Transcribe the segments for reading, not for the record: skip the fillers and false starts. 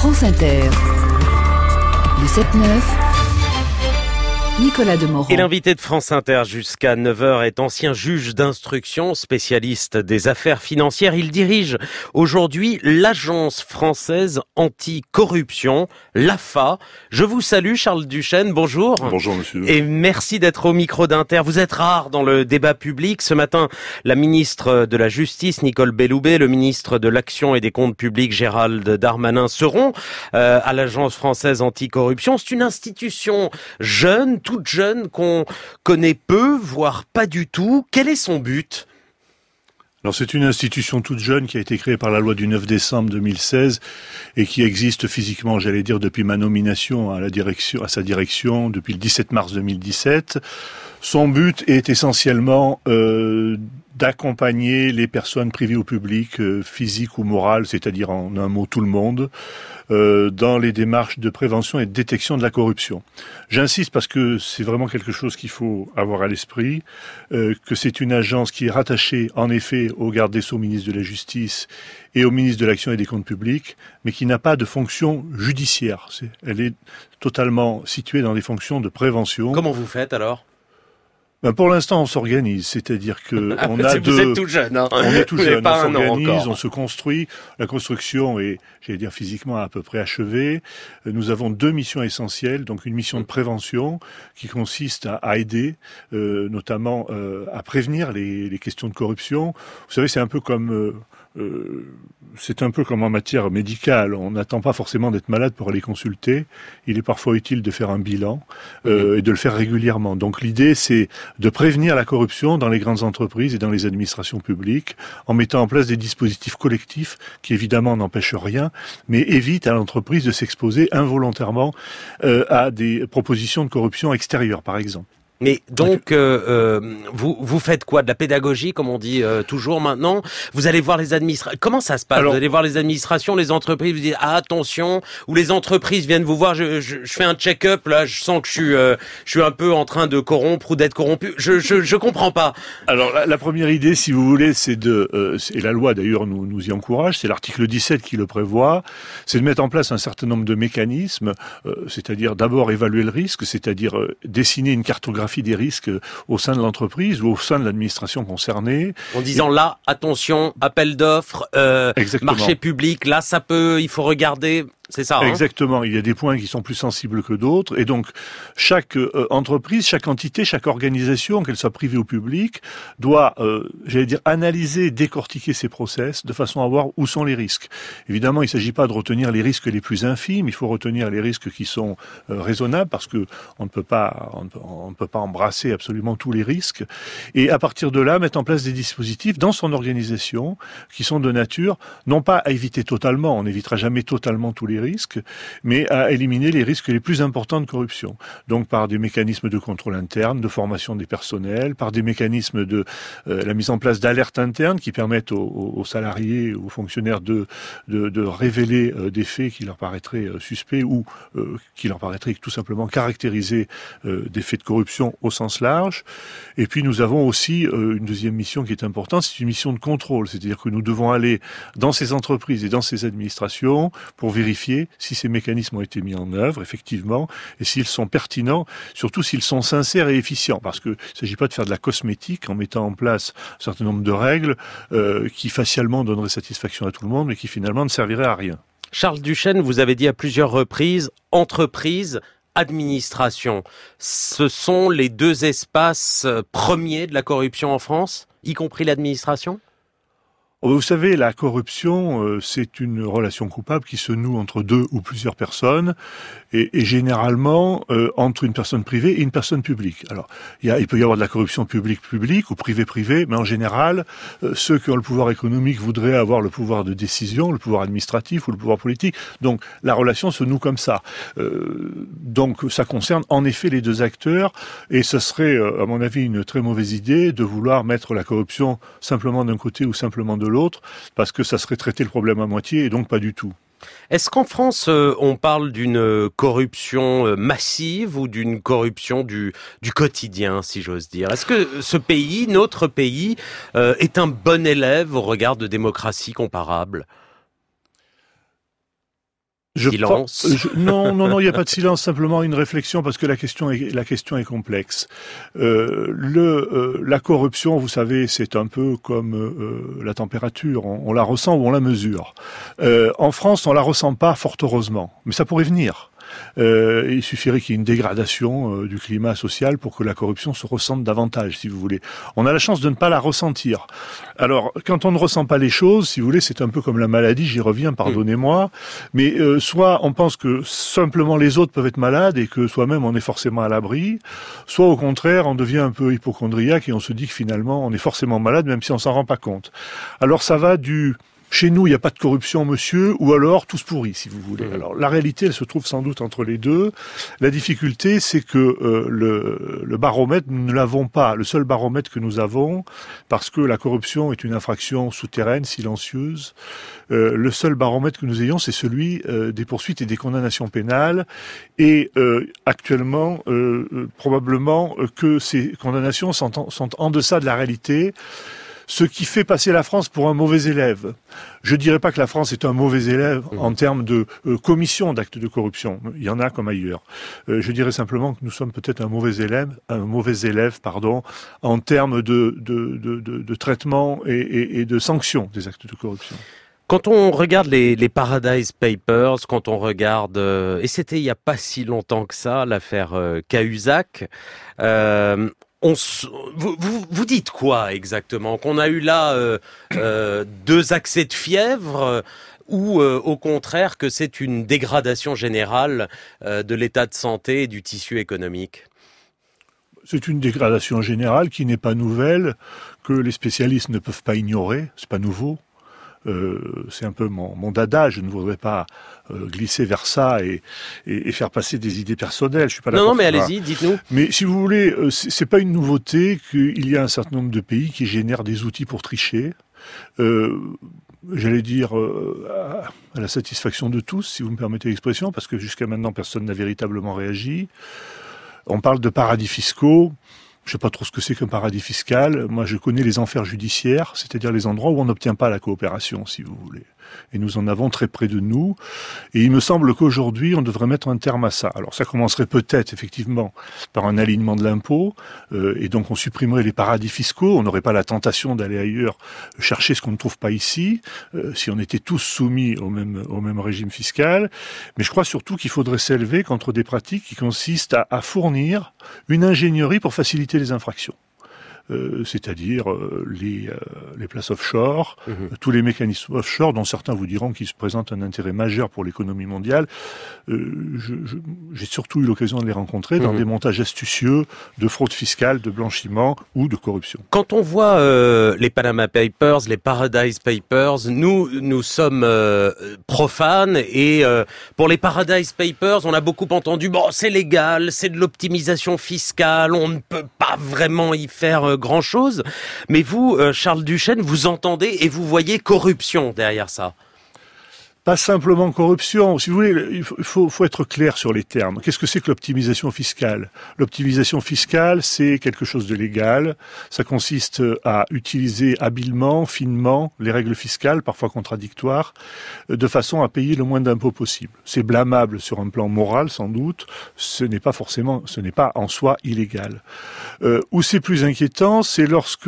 France Inter. Le 7-9, Nicolas Demorand. Et l'invité de France Inter jusqu'à 9h est ancien juge d'instruction, spécialiste des affaires financières. Il dirige aujourd'hui l'Agence française anticorruption, l'AFA. Je vous salue Charles Duchesne, bonjour. Bonjour monsieur. Et merci d'être au micro d'Inter. Vous êtes rare dans le débat public. Ce matin, la ministre de la Justice, Nicole Belloubet, le ministre de l'Action et des Comptes Publics, Gérald Darmanin, seront à l'Agence française anticorruption. C'est une institution jeune, toute jeune, qu'on connaît peu, voire pas du tout. Quel est son but ? Alors c'est une institution toute jeune qui a été créée par la loi du 9 décembre 2016 et qui existe physiquement, j'allais dire, depuis ma nomination à sa direction depuis le 17 mars 2017. Son but est essentiellement d'accompagner les personnes privées ou publiques, physiques ou morales, c'est-à-dire en un mot tout le monde, dans les démarches de prévention et de détection de la corruption. J'insiste parce que c'est vraiment quelque chose qu'il faut avoir à l'esprit, que c'est une agence qui est rattachée en effet au garde des Sceaux, au ministre de la Justice et au ministre de l'Action et des Comptes Publics, mais qui n'a pas de fonction judiciaire. Elle est totalement située dans des fonctions de prévention. Comment vous faites alors ? Ben pour l'instant, on s'organise, c'est-à-dire que vous êtes tout jeune, hein. On est tout jeune, on s'organise, on on se construit. La construction est, j'allais dire physiquement, à peu près achevée. Nous avons 2 missions essentielles, donc une mission de prévention qui consiste à aider, notamment à prévenir les questions de corruption. Vous savez, c'est un peu comme en matière médicale. On n'attend pas forcément d'être malade pour aller consulter. Il est parfois utile de faire un bilan et de le faire régulièrement. Donc l'idée, c'est de prévenir la corruption dans les grandes entreprises et dans les administrations publiques en mettant en place des dispositifs collectifs qui évidemment n'empêchent rien, mais évitent à l'entreprise de s'exposer involontairement à des propositions de corruption extérieures, par exemple. Mais donc, vous faites quoi ? De la pédagogie, comme on dit toujours maintenant ? Vous allez voir les administrations. Comment ça se passe ? Vous allez voir les administrations, les entreprises, vous dites « Ah, attention !» Ou les entreprises viennent vous voir, je fais un check-up, là, je sens que je suis un peu en train de corrompre ou d'être corrompu. Je comprends pas. Alors, la première idée, si vous voulez, c'est et la loi d'ailleurs nous y encourage, c'est l'article 17 qui le prévoit, c'est de mettre en place un certain nombre de mécanismes, c'est-à-dire d'abord évaluer le risque, c'est-à-dire dessiner une cartographie des risques au sein de l'entreprise ou au sein de l'administration concernée. En disant là, attention, appel d'offres, marché public, là il faut regarder, c'est ça. Exactement, il y a des points qui sont plus sensibles que d'autres et donc chaque entreprise, chaque entité, chaque organisation, qu'elle soit privée ou publique, doit, analyser, décortiquer ses process de façon à voir où sont les risques. Évidemment, il ne s'agit pas de retenir les risques les plus infimes, il faut retenir les risques qui sont raisonnables parce que on ne peut pas embrasser absolument tous les risques et à partir de là, mettre en place des dispositifs dans son organisation qui sont de nature, non pas à éviter totalement, on n'évitera jamais totalement tous les risques, mais à éliminer les risques les plus importants de corruption. Donc par des mécanismes de contrôle interne, de formation des personnels, par des mécanismes de la mise en place d'alertes internes qui permettent aux salariés, aux fonctionnaires de révéler des faits qui leur paraîtraient suspects ou qui leur paraîtraient tout simplement caractériser des faits de corruption au sens large. Et puis nous avons aussi une deuxième mission qui est importante, c'est une mission de contrôle, c'est-à-dire que nous devons aller dans ces entreprises et dans ces administrations pour vérifier si ces mécanismes ont été mis en œuvre, effectivement, et s'ils sont pertinents, surtout s'ils sont sincères et efficients, parce que il ne s'agit pas de faire de la cosmétique en mettant en place un certain nombre de règles qui facialement donneraient satisfaction à tout le monde, mais qui finalement ne serviraient à rien. Charles Duchesne, vous avez dit à plusieurs reprises, entreprise, administration, ce sont les 2 espaces premiers de la corruption en France, y compris l'administration ? Vous savez, la corruption, c'est une relation coupable qui se noue entre 2 ou plusieurs personnes et généralement entre une personne privée et une personne publique. Alors, il peut y avoir de la corruption publique ou privée, mais en général, ceux qui ont le pouvoir économique voudraient avoir le pouvoir de décision, le pouvoir administratif ou le pouvoir politique. Donc, la relation se noue comme ça. Donc, ça concerne en effet les 2 acteurs et ce serait, à mon avis, une très mauvaise idée de vouloir mettre la corruption simplement d'un côté ou simplement de l'autre, parce que ça serait traiter le problème à moitié et donc pas du tout. Est-ce qu'en France, on parle d'une corruption massive ou d'une corruption du quotidien, si j'ose dire ? Est-ce que ce pays, notre pays, est un bon élève au regard de démocraties comparables ? Silence. Non, il n'y a pas de silence, simplement une réflexion parce que la question est complexe. La corruption, vous savez, c'est un peu comme la température, on la ressent ou on la mesure. En France, on la ressent pas, fort heureusement, mais ça pourrait venir. Il suffirait qu'il y ait une dégradation du climat social pour que la corruption se ressente davantage, si vous voulez. On a la chance de ne pas la ressentir. Alors, quand on ne ressent pas les choses, si vous voulez, c'est un peu comme la maladie, j'y reviens, pardonnez-moi, mais soit on pense que simplement les autres peuvent être malades et que soi-même on est forcément à l'abri, soit au contraire, on devient un peu hypocondriaque et on se dit que finalement on est forcément malade même si on s'en rend pas compte. Alors ça va du chez nous, il n'y a pas de corruption, monsieur, ou alors tous pourris, si vous voulez. Alors, la réalité, elle se trouve sans doute entre les deux. La difficulté, c'est que le baromètre, nous ne l'avons pas. Le seul baromètre que nous avons, parce que la corruption est une infraction souterraine, silencieuse, le seul baromètre que nous ayons, c'est celui des poursuites et des condamnations pénales. Et actuellement, probablement que ces condamnations sont en deçà de la réalité. Ce qui fait passer la France pour un mauvais élève. Je dirais pas que la France est un mauvais élève en termes de commission d'actes de corruption. Il y en a comme ailleurs. Je dirais simplement que nous sommes peut-être un mauvais élève, en termes de traitement et de sanctions des actes de corruption. Quand on regarde les Paradise Papers, quand on regarde, et c'était il y a pas si longtemps que ça, l'affaire Cahuzac, vous dites quoi exactement? Qu'on a eu là 2 accès de fièvre ou au contraire que c'est une dégradation générale de l'état de santé et du tissu économique? C'est une dégradation générale qui n'est pas nouvelle, que les spécialistes ne peuvent pas ignorer, c'est pas nouveau. C'est un peu mon dada, je ne voudrais pas glisser vers ça et faire passer des idées personnelles. Je suis pas là. Non, mais allez-y, dites-nous. Mais si vous voulez, c'est pas une nouveauté qu'il y a un certain nombre de pays qui génèrent des outils pour tricher. J'allais dire à la satisfaction de tous, si vous me permettez l'expression, parce que jusqu'à maintenant personne n'a véritablement réagi. On parle de paradis fiscaux. Je sais pas trop ce que c'est qu'un paradis fiscal. Moi, je connais les enfers judiciaires, c'est-à-dire les endroits où on n'obtient pas la coopération, si vous voulez. Et nous en avons très près de nous. Et il me semble qu'aujourd'hui, on devrait mettre un terme à ça. Alors, ça commencerait peut-être, effectivement, par un alignement de l'impôt. Et donc, on supprimerait les paradis fiscaux. On n'aurait pas la tentation d'aller ailleurs chercher ce qu'on ne trouve pas ici, si on était tous soumis au même régime fiscal. Mais je crois surtout qu'il faudrait s'élever contre des pratiques qui consistent à fournir une ingénierie pour faciliter les infractions. C'est-à-dire les places offshore, tous les mécanismes offshore dont certains vous diront qu'ils se présentent un intérêt majeur pour l'économie mondiale. J'ai surtout eu l'occasion de les rencontrer dans des montages astucieux de fraude fiscale, de blanchiment ou de corruption. Quand on voit les Panama Papers, les Paradise Papers, nous sommes profanes et pour les Paradise Papers, on a beaucoup entendu bon, c'est légal, c'est de l'optimisation fiscale, on ne peut pas vraiment y faire grand-chose. Mais vous, Charles Duchesne, vous entendez et vous voyez corruption derrière ça. Pas simplement corruption. Si vous voulez, il faut être clair sur les termes. Qu'est-ce que c'est que l'optimisation fiscale? L'optimisation fiscale, c'est quelque chose de légal. Ça consiste à utiliser habilement, finement, les règles fiscales, parfois contradictoires, de façon à payer le moins d'impôts possible. C'est blâmable sur un plan moral, sans doute. Ce n'est pas en soi illégal. Où c'est plus inquiétant, c'est lorsque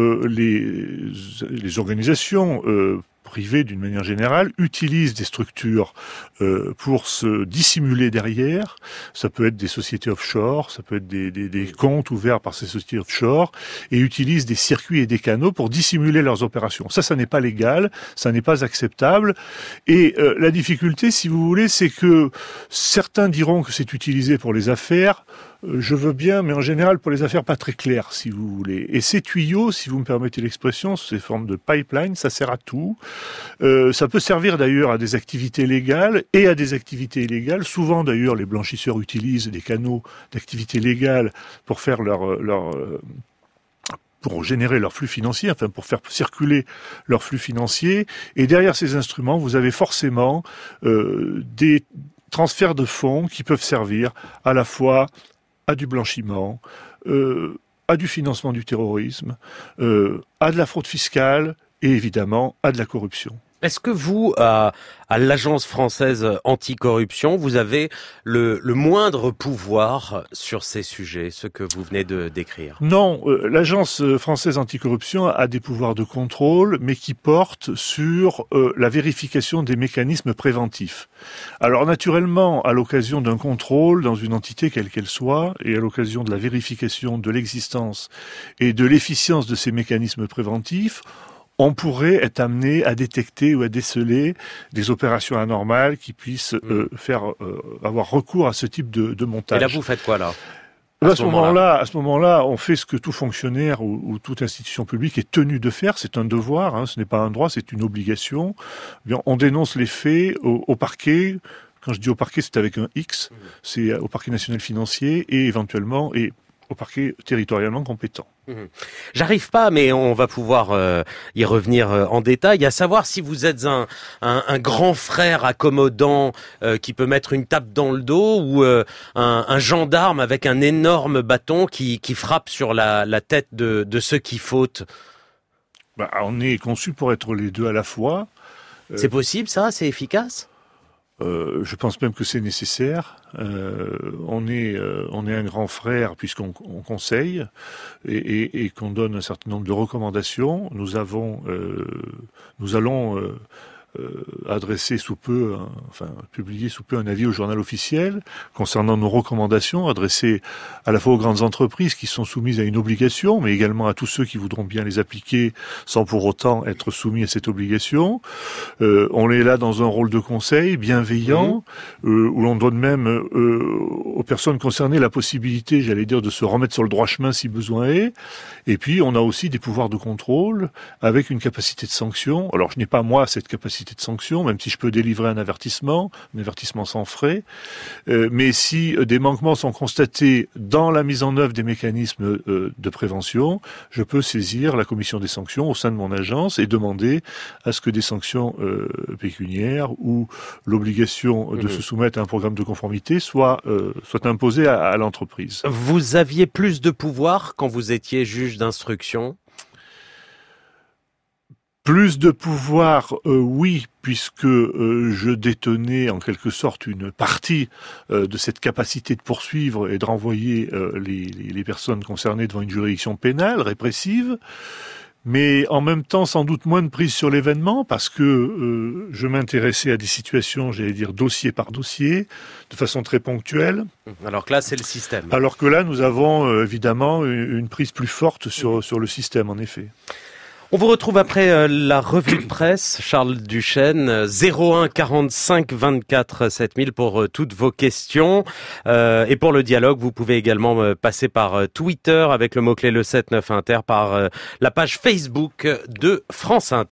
les organisations privés d'une manière générale utilisent des structures pour se dissimuler derrière. Ça peut être des sociétés offshore, ça peut être des comptes ouverts par ces sociétés offshore et utilisent des circuits et des canaux pour dissimuler leurs opérations. Ça n'est pas légal, ça n'est pas acceptable. Et la difficulté, si vous voulez, c'est que certains diront que c'est utilisé pour les affaires. Je veux bien, mais en général pour les affaires pas très claires, si vous voulez. Et ces tuyaux, si vous me permettez l'expression, ces formes de pipeline, ça sert à tout. Ça peut servir d'ailleurs à des activités légales et à des activités illégales. Souvent d'ailleurs, les blanchisseurs utilisent des canaux d'activités légales pour faire pour générer leur flux financier, enfin pour faire circuler leur flux financier. Et derrière ces instruments, vous avez forcément des transferts de fonds qui peuvent servir à la fois à du blanchiment, à du financement du terrorisme, à de la fraude fiscale et évidemment à de la corruption. Est-ce que vous, à l'Agence française anticorruption, vous avez le moindre pouvoir sur ces sujets, ce que vous venez de décrire? Non, l'Agence française anticorruption a des pouvoirs de contrôle, mais qui portent sur la vérification des mécanismes préventifs. Alors naturellement, à l'occasion d'un contrôle dans une entité quelle qu'elle soit, et à l'occasion de la vérification de l'existence et de l'efficience de ces mécanismes préventifs, on pourrait être amené à détecter ou à déceler des opérations anormales qui puissent avoir recours à ce type de montage. Et là, vous faites quoi là? À ce moment-là, on fait ce que tout fonctionnaire ou toute institution publique est tenu de faire. C'est un devoir, ce n'est pas un droit, c'est une obligation. Bien, on dénonce les faits au parquet. Quand je dis au parquet, c'est avec un X. C'est au parquet national financier et éventuellement au parquet territorialement compétent. J'arrive pas, mais on va pouvoir y revenir en détail, à savoir si vous êtes un grand frère accommodant qui peut mettre une tape dans le dos ou un gendarme avec un énorme bâton qui frappe sur la tête de ceux qui fautent. On est conçu pour être les deux à la fois. C'est possible ça? C'est efficace? Je pense même que c'est nécessaire. On est un grand frère puisqu'on conseille et qu'on donne un certain nombre de recommandations. Nous allons adresser sous peu, publier sous peu un avis au journal officiel concernant nos recommandations adressées à la fois aux grandes entreprises qui sont soumises à une obligation, mais également à tous ceux qui voudront bien les appliquer sans pour autant être soumis à cette obligation. On est là dans un rôle de conseil bienveillant, où l'on donne même aux personnes concernées la possibilité, de se remettre sur le droit chemin si besoin est. Et puis, on a aussi des pouvoirs de contrôle avec une capacité de sanction. Alors, je n'ai pas, moi, cette capacité de sanction, même si je peux délivrer un avertissement sans frais. Mais si des manquements sont constatés dans la mise en œuvre des mécanismes de prévention, je peux saisir la commission des sanctions au sein de mon agence et demander à ce que des sanctions pécuniaires ou l'obligation de se soumettre à un programme de conformité soit imposée à l'entreprise. Vous aviez plus de pouvoir quand vous étiez juge d'instruction? Plus de pouvoir, oui, puisque je détenais en quelque sorte une partie de cette capacité de poursuivre et de renvoyer les personnes concernées devant une juridiction pénale, répressive, mais en même temps sans doute moins de prise sur l'événement, parce que je m'intéressais à des situations, dossier par dossier, de façon très ponctuelle. Alors que là, c'est le système. Alors que là, nous avons évidemment une prise plus forte sur le système, en effet. On vous retrouve après la revue de presse, Charles Duchesne, 01 45 24 7000 pour toutes vos questions. Et pour le dialogue, vous pouvez également passer par Twitter avec le mot-clé le 7-9 Inter, par la page Facebook de France Inter.